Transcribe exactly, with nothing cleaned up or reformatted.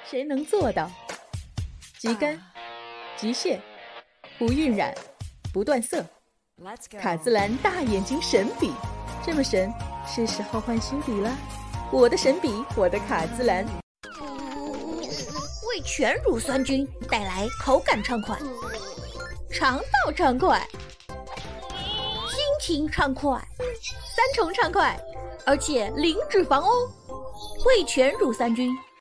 谁能做到？即干、即泄、不晕染、不断色。卡姿兰大眼睛神笔，这么神，是时候换新笔了。我的神笔，我的卡姿兰。 为全乳酸菌带来口感畅快，肠道畅快，心情畅快，三重畅快，而且零脂肪哦。味全乳酸菌，